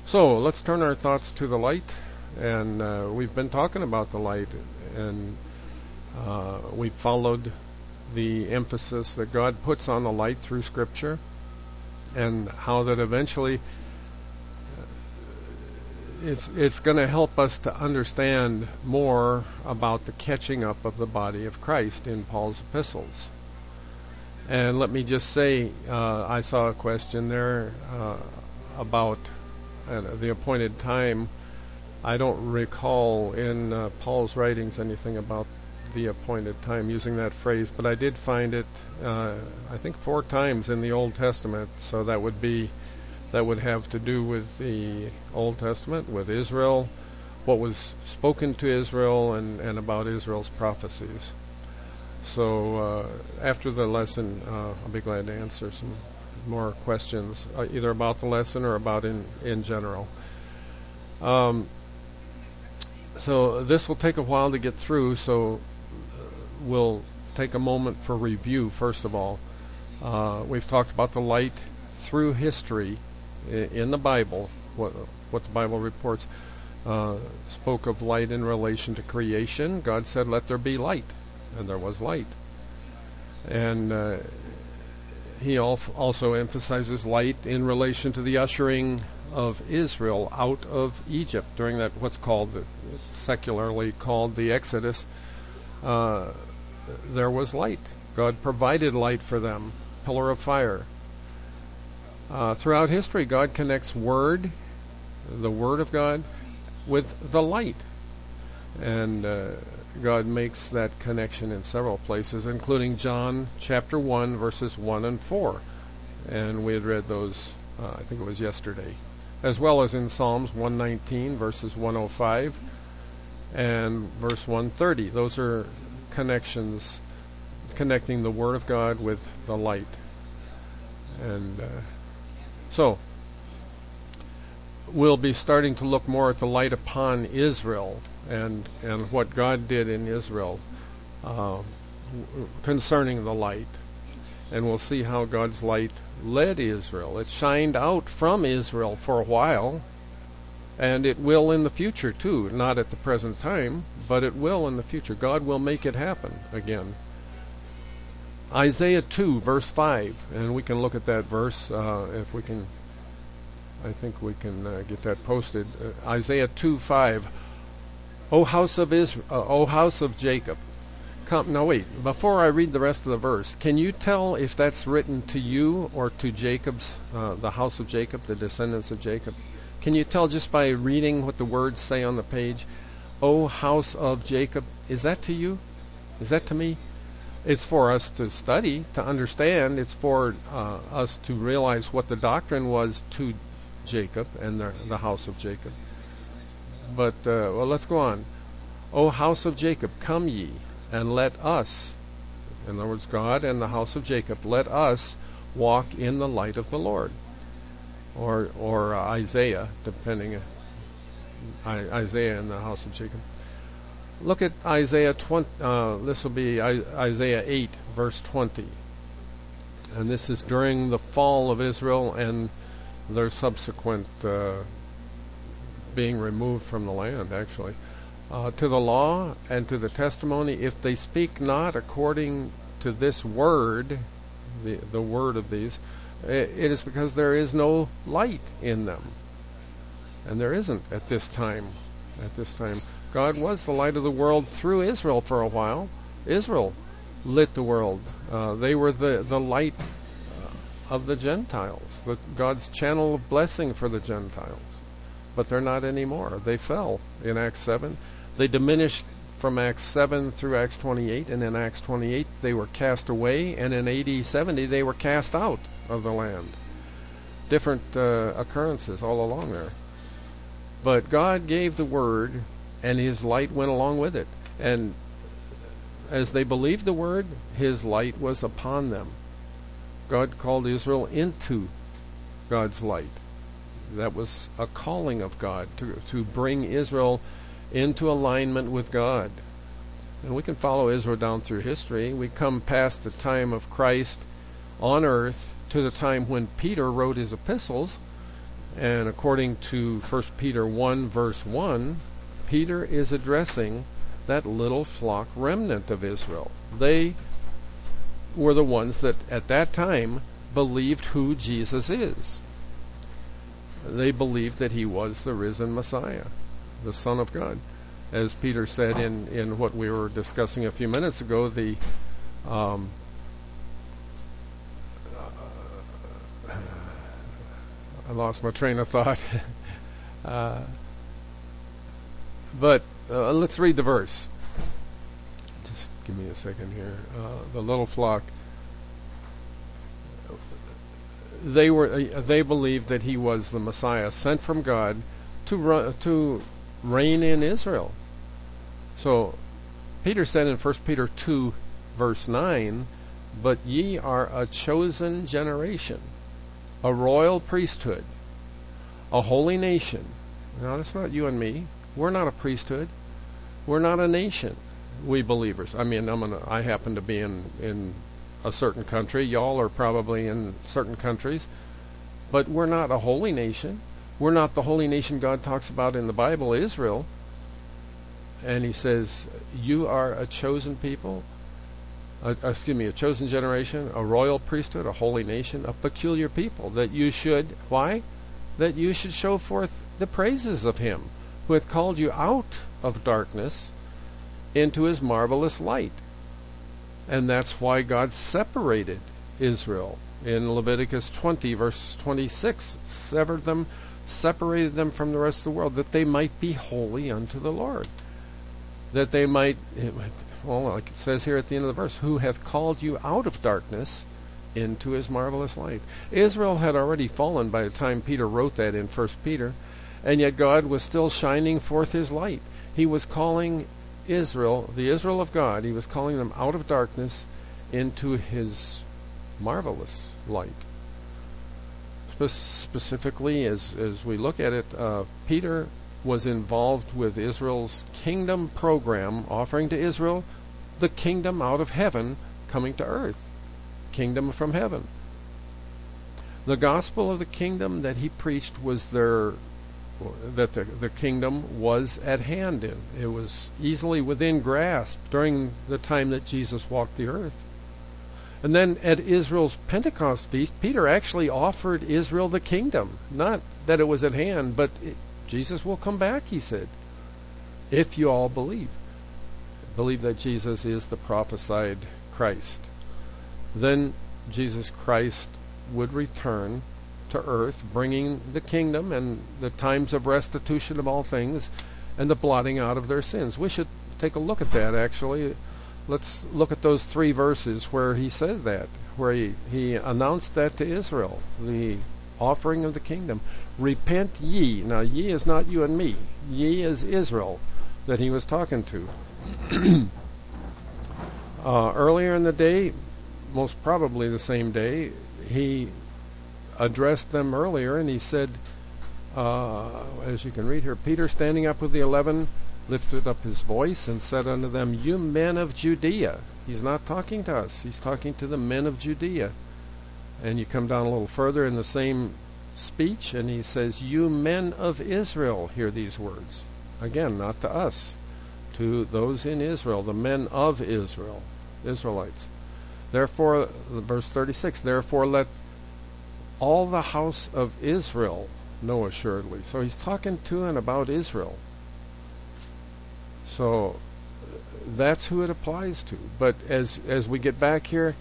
So let's turn our thoughts to the light, and we've been talking about the light, and we've followed the emphasis that God puts on the light through Scripture, and how that eventually it's going to help us to understand more about the catching up of the body of Christ in Paul's epistles. And let me just say, I saw a question there about the appointed time. I don't recall in Paul's writings anything about the appointed time using that phrase, but I did find it, I think 4 times in the Old Testament. So that would have to do with the Old Testament, with Israel, what was spoken to Israel, and about Israel's prophecies. So after the lesson, I'll be glad to answer some more questions, either about the lesson or about in general. So this will take a while to get through, so we'll take a moment for review first of all. We've talked about the light through history in the Bible, what the Bible reports. Spoke of light in relation to creation. God said, "Let there be light," and there was light. And he also emphasizes light in relation to the ushering of Israel out of Egypt during that what's called, secularly called, the Exodus. There was light. God provided light for them, pillar of fire. Throughout history, God connects the Word of God, with the light. And God makes that connection in several places, including John chapter 1, verses 1 and 4. And we had read those, I think it was yesterday. As well as in Psalms 119, verses 105 and verse 130. Those are connections, connecting the Word of God with the light. And so, we'll be starting to look more at the light upon Israel and what God did in Israel concerning the light. And we'll see how God's light led Israel. It shined out from Israel for a while, and it will in the future too. Not at the present time, but it will in the future. God will make it happen again. Isaiah 2, verse 5, and we can look at that verse if we can. I think we can get that posted. Isaiah 2:5. O house of Israel, O house of Jacob, come. Now wait. Before I read the rest of the verse, can you tell if that's written to you or to Jacob's, the house of Jacob, the descendants of Jacob? Can you tell just by reading what the words say on the page? O house of Jacob. Is that to you? Is that to me? It's for us to study, to understand. It's for us to realize what the doctrine was to Jacob and the house of Jacob. But well, let's go on. O house of Jacob, come ye, and let us, in other words, God and the house of Jacob, let us walk in the light of the Lord. Or Isaiah, depending, Isaiah and the house of Jacob. Look at Isaiah 20. This will be Isaiah 8, verse 20. And this is during the fall of Israel and their subsequent being removed from the land, actually. To the law and to the testimony, if they speak not according to this word, the word of these, it is because there is no light in them. And there isn't at this time. At this time, God was the light of the world through Israel for a while. Israel lit the world. They were the light of the Gentiles, God's channel of blessing for the Gentiles. But they're not anymore. They fell in Acts 7. They diminished from Acts 7 through Acts 28, and in Acts 28 they were cast away, and in AD 70 they were cast out of the land. Different occurrences all along there. But God gave the word, and His light went along with it. And as they believed the word, His light was upon them. God called Israel into God's light. That was a calling of God to bring Israel into alignment with God. And we can follow Israel down through history. We come past the time of Christ on earth to the time when Peter wrote his epistles, And according to 1 Peter 1, verse 1, Peter is addressing that little flock remnant of Israel. They were the ones that at that time believed who Jesus is. They believed that he was the risen Messiah, the Son of God. As Peter said in what we were discussing a few minutes ago, I lost my train of thought. But let's read the verse. Just give me a second here. The little flock, they believed that he was the Messiah sent from God to reign in Israel. So Peter said in 1 Peter 2, verse 9, "But ye are a chosen generation, a royal priesthood, a holy nation." Now, that's not you and me. We're not a priesthood. We're not a nation, we believers. I mean, I happen to be in a certain country. Y'all are probably in certain countries. But we're not a holy nation. We're not the holy nation God talks about in the Bible, Israel. And he says, you are a chosen people, a chosen generation, a royal priesthood, a holy nation, a peculiar people, that you should, why? That you should show forth the praises of him who hath called you out of darkness into his marvelous light. And that's why God separated Israel in Leviticus 20, verse 26, separated them from the rest of the world, that they might be holy unto the Lord. That they might, well, like it says here at the end of the verse, who hath called you out of darkness into his marvelous light. Israel had already fallen by the time Peter wrote that in 1 Peter, and yet God was still shining forth his light. He was calling Israel, the Israel of God, he was calling them out of darkness into his marvelous light. Specifically, as we look at it, Peter was involved with Israel's kingdom program, offering to Israel the kingdom out of heaven coming to earth. Kingdom from heaven. The gospel of the kingdom that he preached was that the kingdom was at hand in. It was easily within grasp during the time that Jesus walked the earth. And then at Israel's Pentecost feast, Peter actually offered Israel the kingdom. Not that it was at hand, but Jesus will come back, he said, if you all believe. Believe that Jesus is the prophesied Christ. Then Jesus Christ would return to earth, bringing the kingdom and the times of restitution of all things and the blotting out of their sins. We should take a look at that, actually. Let's look at those 3 verses where he says that, where he announced that to Israel, the offering of the kingdom. Repent ye. Now, ye is not you and me. Ye is Israel that he was talking to. Earlier in the day, most probably the same day, he addressed them earlier, and he said, as you can read here, Peter, standing up with the 11, lifted up his voice and said unto them, you men of Judea. He's not talking to us. He's talking to the men of Judea. And you come down a little further in the same speech, and he says, you men of Israel, hear these words. Again, not to us, to those in Israel, the men of Israel, Israelites. Therefore, verse 36, therefore let all the house of Israel know assuredly. So he's talking to and about Israel. So that's who it applies to. But as we get back here,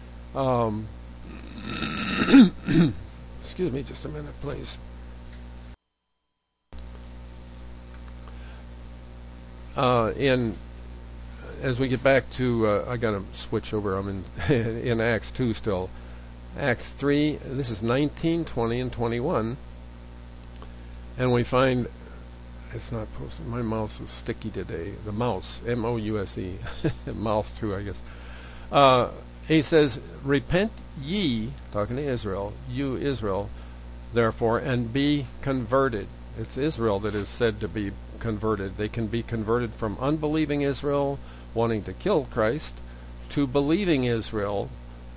excuse me just a minute, please. As we get back to, I got to switch over. I'm in Acts 2 still. Acts 3, this is 19, 20, and 21. And we find, it's not posted, my mouse is sticky today. The mouse, M-O-U-S-E, mouth too, I guess. He says, repent ye, talking to Israel, you Israel, therefore, and be converted. It's Israel that is said to be converted. They can be converted from unbelieving Israel, wanting to kill Christ, to believing Israel,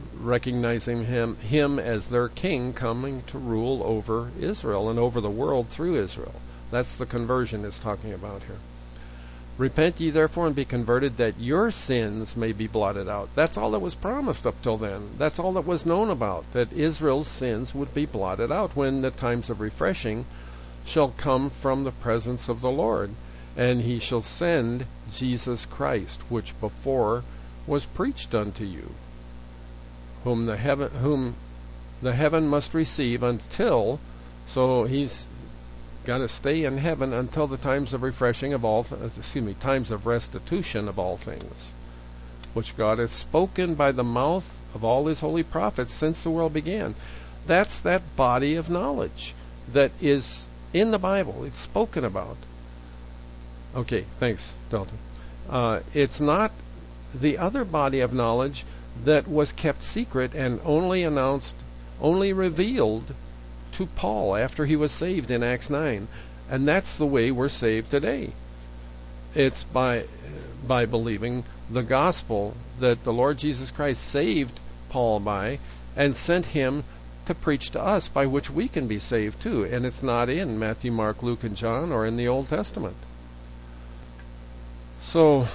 recognizing him as their king coming to rule over Israel and over the world through Israel. That's the conversion it's talking about here. Repent ye therefore and be converted, that your sins may be blotted out. That's all that was promised up till then. That's all that was known about, that Israel's sins would be blotted out when the times of refreshing shall come from the presence of the Lord, and he shall send Jesus Christ, which before was preached unto you, whom the heaven must receive until, so he's got to stay in heaven until the times of refreshing of times of restitution of all things, which God has spoken by the mouth of all his holy prophets since the world began. That's that body of knowledge that is in the Bible. It's spoken about. Okay, thanks, Dalton. It's not the other body of knowledge that was kept secret and only revealed to Paul after he was saved in Acts 9. And that's the way we're saved today. It's by believing the gospel that the Lord Jesus Christ saved Paul by and sent him to preach to us, by which we can be saved too. And it's not in Matthew, Mark, Luke, and John or in the Old Testament. So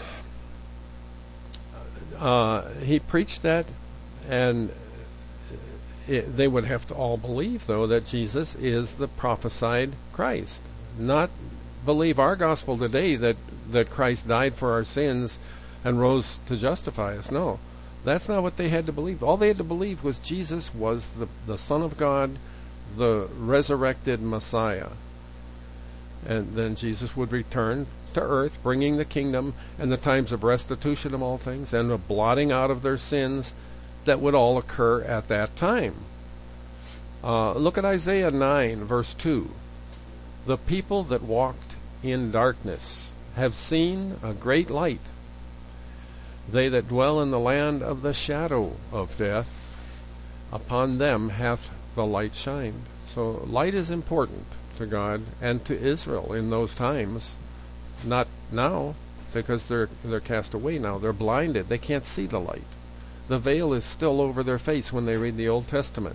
he preached that, and they would have to all believe, though, that Jesus is the prophesied Christ. Not believe our gospel today that Christ died for our sins and rose to justify us. No, that's not what they had to believe. All they had to believe was Jesus was the Son of God, the resurrected Messiah. And then Jesus would return to earth, bringing the kingdom and the times of restitution of all things and a blotting out of their sins that would all occur at that time. Look at Isaiah 9, verse 2. The people that walked in darkness have seen a great light. They that dwell in the land of the shadow of death, upon them hath the light shined. So light is important to God and to Israel in those times. Not now, because they're cast away now. They're blinded. They can't see the light. The veil is still over their face when they read the Old Testament.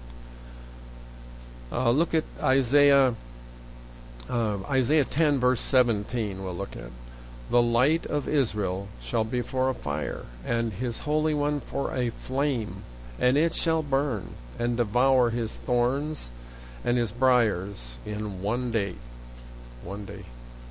Look at Isaiah 10, verse 17. We'll look at. The light of Israel shall be for a fire, and his Holy One for a flame, and it shall burn, and devour his thorns and his briars in one day. One day.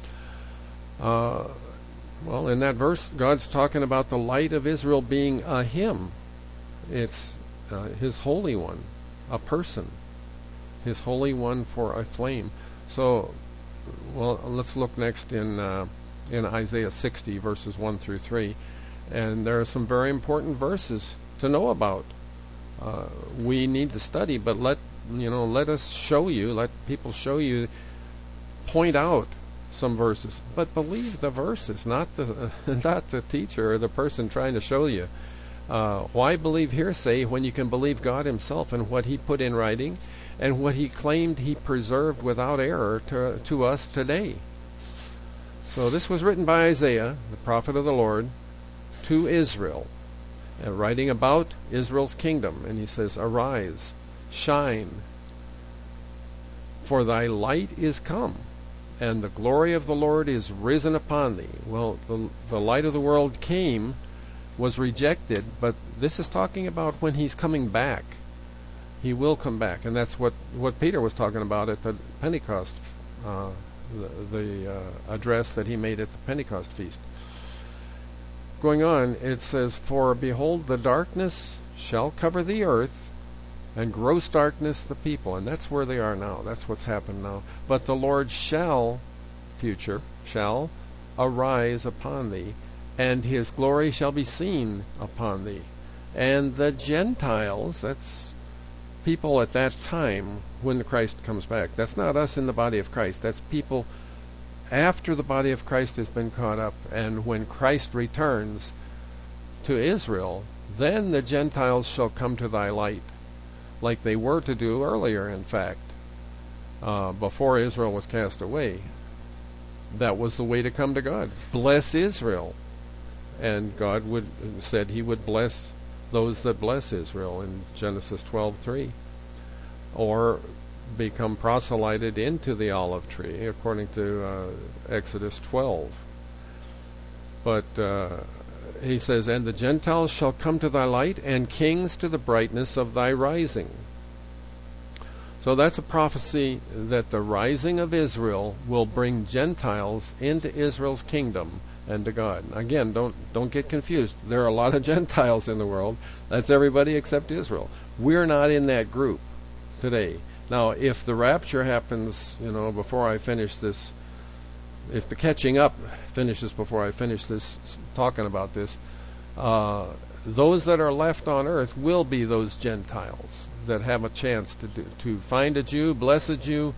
Well, in that verse, God's talking about the light of Israel being a him. It's his Holy One, a person. His Holy One for a flame. So, well, let's look next in Isaiah 60, verses 1 through 3. And there are some very important verses to know about. We need to study, but let us show you, let people show you, point out some verses, but believe the verses, not the teacher or the person trying to show you. Why believe hearsay when you can believe God himself and what he put in writing and what he claimed he preserved without error to us today? So this was written by Isaiah, the prophet of the Lord, to Israel, writing about Israel's kingdom. And he says, "Arise, shine, for thy light is come, and the glory of the Lord is risen upon thee." Well, the light of the world came, was rejected, but this is talking about when he's coming back. He will come back, and that's what Peter was talking about at the Pentecost, the address that he made at the Pentecost feast. Going on, it says, "For behold, the darkness shall cover the earth, and gross darkness the people." And that's where they are now. That's what's happened now. "But the Lord shall arise upon thee, and his glory shall be seen upon thee. And the Gentiles," that's people at that time when Christ comes back. That's not us in the body of Christ. That's people after the body of Christ has been caught up. And when Christ returns to Israel, then the Gentiles shall come to thy light, like they were to do earlier, in fact, before Israel was cast away. That was the way to come to God. Bless Israel. And God said he would bless those that bless Israel in Genesis 12:3, or become proselyted into the olive tree according to Exodus 12. But he says, and the Gentiles shall come to thy light, and kings to the brightness of thy rising. So that's a prophecy that the rising of Israel will bring Gentiles into Israel's kingdom and to God. Again, don't get confused. There are a lot of Gentiles in the world. That's everybody except Israel. We're not in that group today. Now, if the rapture happens, before I finish this, if the catching up finishes before I finish this, talking about this, those that are left on earth will be those Gentiles that have a chance to find a Jew, bless a Jew,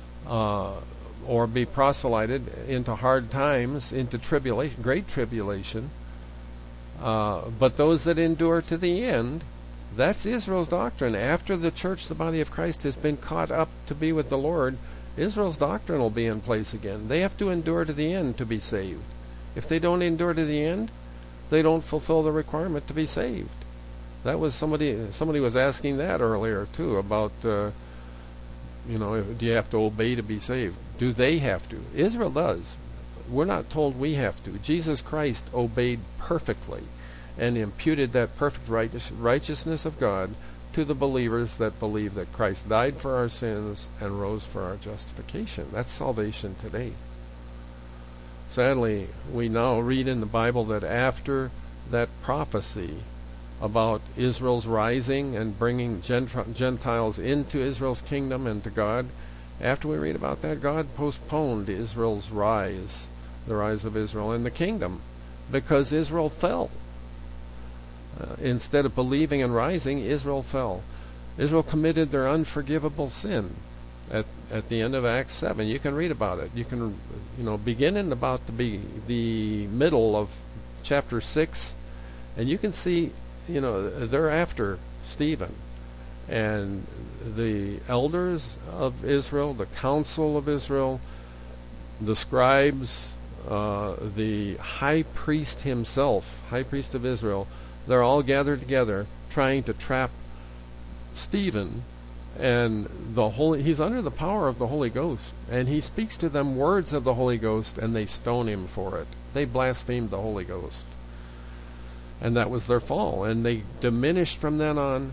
or be proselyted into hard times, into tribulation, great tribulation. But those that endure to the end, that's Israel's doctrine. After the church, the body of Christ, has been caught up to be with the Lord, Israel's doctrine will be in place again. They have to endure to the end to be saved. If they don't endure to the end, they don't fulfill the requirement to be saved. That was somebody was asking that earlier too about do you have to obey to be saved? Do they have to? Israel does. We're not told we have to. Jesus Christ obeyed perfectly and imputed that perfect righteousness of God to the believers that believe that Christ died for our sins and rose for our justification. That's salvation today. Sadly, we now read in the Bible that after that prophecy about Israel's rising and bringing Gentiles into Israel's kingdom and to God, after we read about that, God postponed Israel's rise, the rise of Israel in the kingdom, because Israel fell. Instead of believing and rising, Israel fell. Israel committed their unforgivable sin at the end of Acts 7. You can read about it. You can, begin in about the middle of chapter 6, and you can see, they're after Stephen. And the elders of Israel, the council of Israel, the scribes, the high priest himself, high priest of Israel, they're all gathered together trying to trap Stephen, and he's under the power of the Holy Ghost, and he speaks to them words of the Holy Ghost, and they stone him for it. They blasphemed the Holy Ghost, and that was their fall, and they diminished from then on.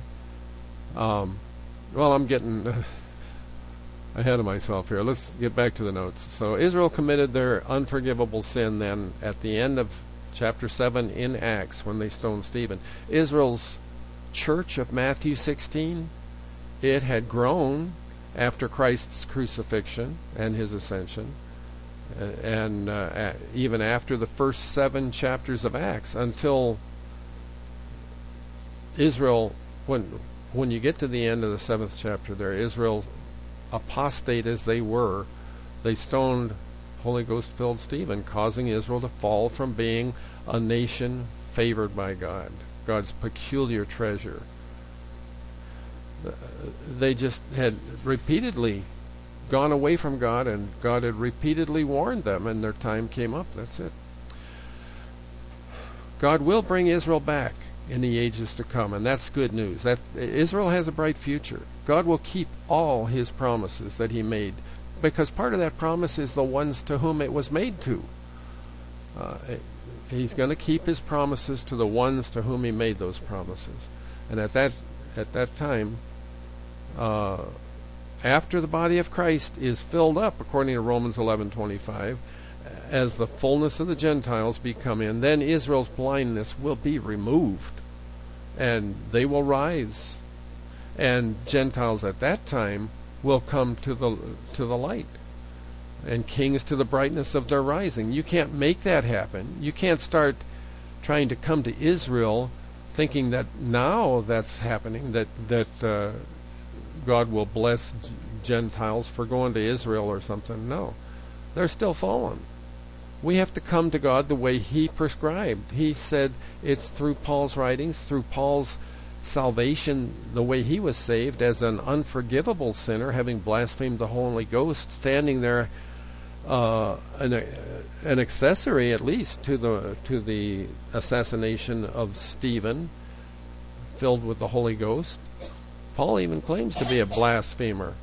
I'm getting ahead of myself here. Let's get back to the notes. So Israel committed their unforgivable sin then at the end of chapter 7 in Acts when they stoned Stephen. Israel's church of Matthew 16, it had grown after Christ's crucifixion and his ascension, and even after the first 7 chapters of Acts, until Israel, when you get to the end of the 7th chapter there, Israel, apostate as they were, they stoned Holy Ghost-filled Stephen, causing Israel to fall from being a nation favored by God, God's peculiar treasure. They just had repeatedly gone away from God, and God had repeatedly warned them, and their time came up. That's it. God will bring Israel back in the ages to come, and that's good news. That Israel has a bright future. God will keep all his promises that he made, because part of that promise is the ones to whom it was made to. He's going to keep his promises to the ones to whom he made those promises. And at that time, after the body of Christ is filled up, according to Romans 11:25, as the fullness of the Gentiles come in, then Israel's blindness will be removed, and they will rise, and Gentiles at that time will come to the light, and kings to the brightness of their rising. You can't make that happen. You can't start trying to come to Israel thinking that now that's happening, that God will bless Gentiles for going to Israel or something. No, they're still fallen. We have to come to God the way he prescribed. He said it's through Paul's writings, through Paul's salvation, the way he was saved as an unforgivable sinner, having blasphemed the Holy Ghost, standing there, an accessory at least to the assassination of Stephen, filled with the Holy Ghost. Paul even claims to be a blasphemer.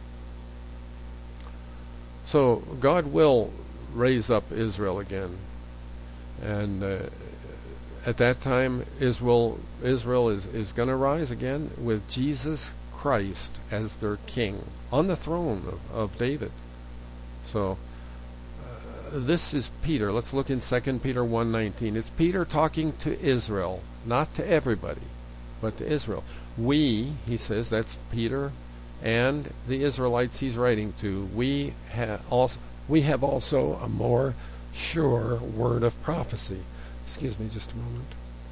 So God will raise up Israel again. And at that time, Israel is going to rise again with Jesus Christ as their king on the throne of David. So this is Peter. Let's look in 2 Peter 1:19. It's Peter talking to Israel, not to everybody, but to Israel. We, he says, that's Peter and the Israelites he's writing to, we have also a more sure word of prophecy. Excuse me just a moment.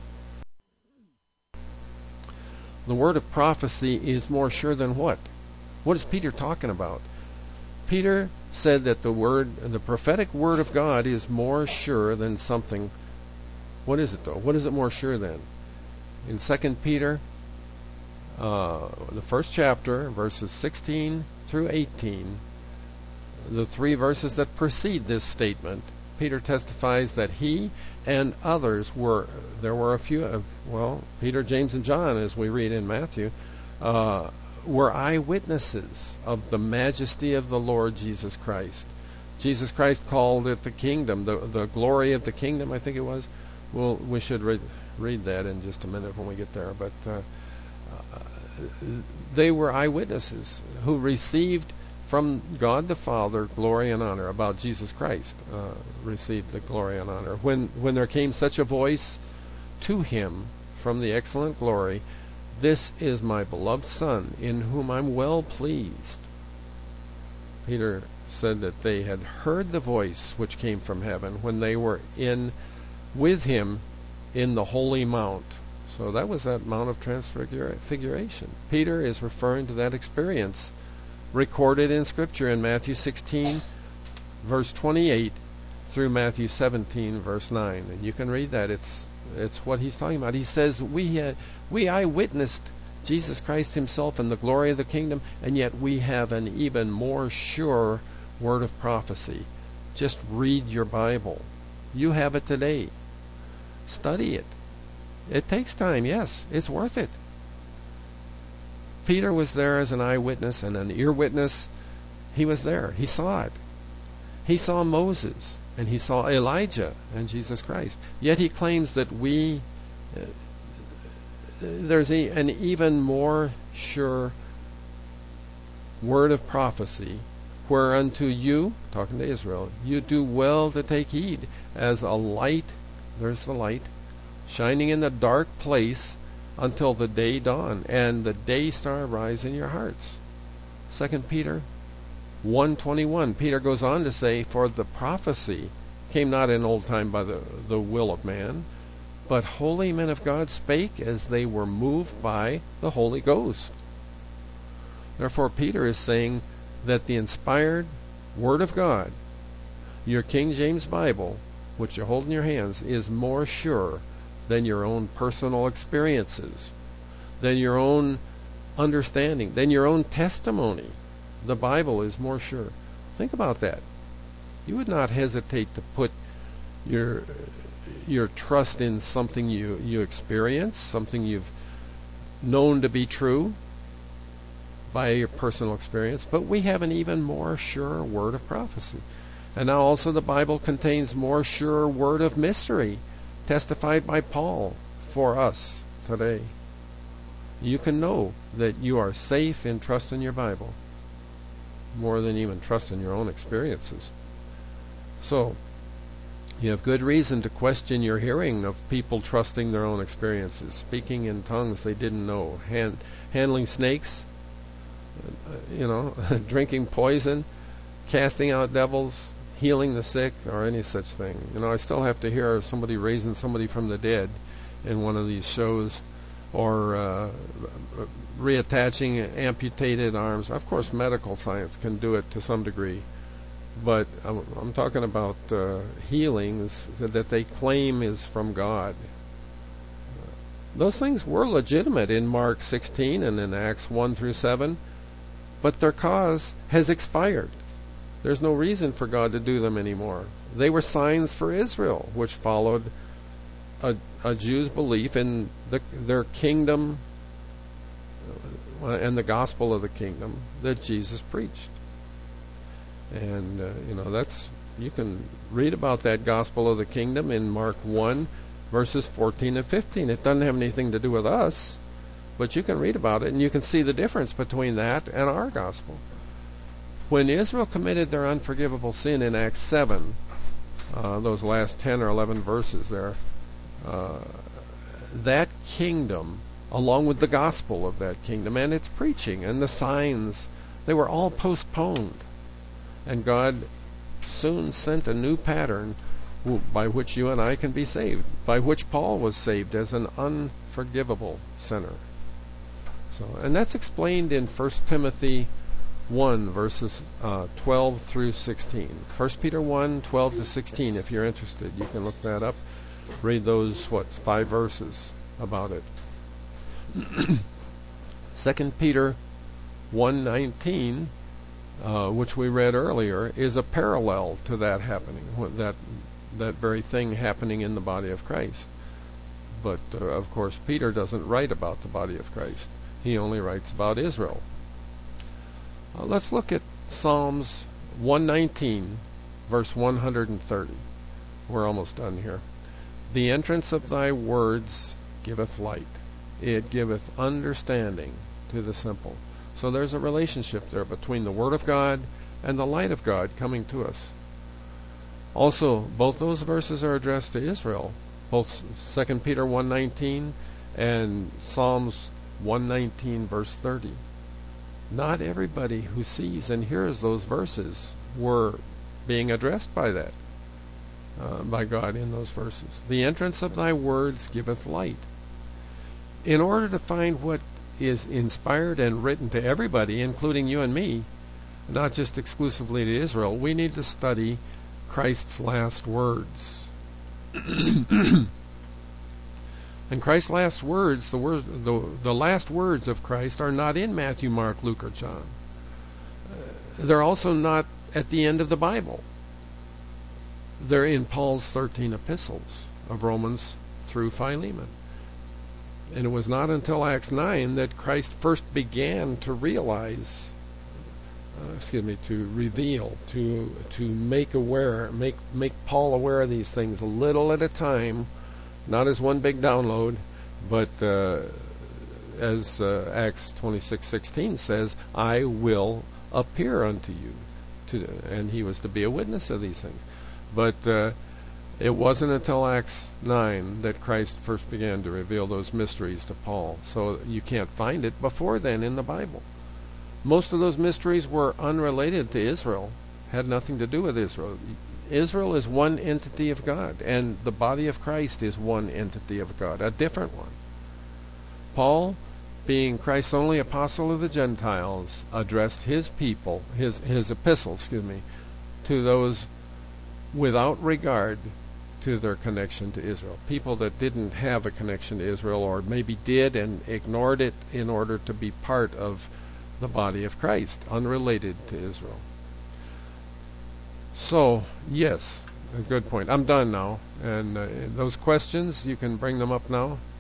The word of prophecy is more sure than what? What is Peter talking about? Peter said that the prophetic word of God is more sure than something. What is it though? What is it more sure than? In 2 Peter, the first chapter, verses 16 through 18, the three verses that precede this statement, Peter testifies that he and others there were a few, Peter, James, and John, as we read in Matthew, were eyewitnesses of the majesty of the Lord Jesus Christ. Jesus Christ called it the kingdom, the glory of the kingdom, I think it was. Well, we should read that in just a minute when we get there. But they were eyewitnesses who received from God the Father glory and honor. About Jesus Christ received the glory and honor. When there came such a voice to him from the excellent glory, "This is my beloved Son, in whom I'm well pleased." Peter said that they had heard the voice which came from heaven when they were with him in the holy mount. So that was that Mount of Transfiguration. Peter is referring to that experience recorded in Scripture in Matthew 16, verse 28, through Matthew 17, verse 9. And you can read that. It's what he's talking about. He says, we eyewitnessed Jesus Christ himself in the glory of the kingdom, and yet we have an even more sure word of prophecy. Just read your Bible. You have it today. Study it. It takes time, yes. It's worth it. Peter was there as an eyewitness and an ear witness. He was there. He saw it. He saw Moses, and he saw Elijah and Jesus Christ. Yet he claims that there's an even more sure word of prophecy, whereunto you, talking to Israel, you do well to take heed, as a light, there's the light, shining in the dark place until the day dawn and the day star rise in your hearts. 2 Peter 1:21. Peter goes on to say, "For the prophecy came not in old time by the will of man, but holy men of God spake as they were moved by the Holy Ghost." Therefore, Peter is saying that the inspired Word of God, your King James Bible, which you hold in your hands, is more sure than your own personal experiences, than your own understanding, than your own testimony. The Bible is more sure. Think about that. You would not hesitate to put your trust in something you experience, something you've known to be true by your personal experience, but we have an even more sure word of prophecy. And now also the Bible contains more sure word of mystery, testified by Paul for us today. You can know that you are safe in trusting your Bible more than even trusting your own experiences. So, you have good reason to question your hearing of people trusting their own experiences, speaking in tongues they didn't know, handling snakes, drinking poison, casting out devils, healing the sick, or any such thing. I still have to hear of somebody raising somebody from the dead in one of these shows, or reattaching amputated arms. Of course, medical science can do it to some degree, but I'm talking about healings that they claim is from God. Those things were legitimate in Mark 16 and in Acts 1 through 7, but their cause has expired. There's no reason for God to do them anymore. They were signs for Israel, which followed a Jew's belief in their kingdom and the gospel of the kingdom that Jesus preached. And you can read about that gospel of the kingdom in Mark 1 verses 14 and 15. It doesn't have anything to do with us, but you can read about it and you can see the difference between that and our gospel. When Israel committed their unforgivable sin in Acts 7, those last 10 or 11 verses there, that kingdom, along with the gospel of that kingdom and its preaching and the signs, they were all postponed. And God soon sent a new pattern by which you and I can be saved, by which Paul was saved as an unforgivable sinner. And that's explained in 1 Timothy 1, verses 12 through 16. 1 Peter 1, 12 to 16, if you're interested. You can look that up. Read those, 5 verses about it. 2 Peter 1:19, which we read earlier, is a parallel to that happening, that very thing happening in the body of Christ. But, of course, Peter doesn't write about the body of Christ. He only writes about Israel. Let's look at Psalms 119, verse 130. We're almost done here. The entrance of thy words giveth light. It giveth understanding to the simple. So there's a relationship there between the Word of God and the light of God coming to us. Also, both those verses are addressed to Israel, both 2 Peter 1:19 and Psalms 119, verse 30. Not everybody who sees and hears those verses were being addressed by that, by God in those verses. The entrance of thy words giveth light. In order to find what is inspired and written to everybody, including you and me, not just exclusively to Israel, we need to study Christ's last words. And Christ's last words, the last words of Christ, are not in Matthew, Mark, Luke, or John. They're also not at the end of the Bible. They're in Paul's 13 epistles, of Romans through Philemon. And it was not until Acts 9 that Christ first began to realize, to reveal, to make aware, make Paul aware of these things a little at a time, not as one big download, but as Acts 26:16 says, I will appear unto you. And he was to be a witness of these things. But it wasn't until Acts 9 that Christ first began to reveal those mysteries to Paul. So you can't find it before then in the Bible. Most of those mysteries were unrelated to Israel, had nothing to do with Israel. Israel is one entity of God, and the body of Christ is one entity of God, a different one. Paul, being Christ's only apostle of the Gentiles, addressed his people, his epistles, to those without regard to their connection to Israel. People that didn't have a connection to Israel, or maybe did and ignored it in order to be part of the body of Christ, unrelated to Israel. So, yes, a good point. I'm done now. And those questions, you can bring them up now.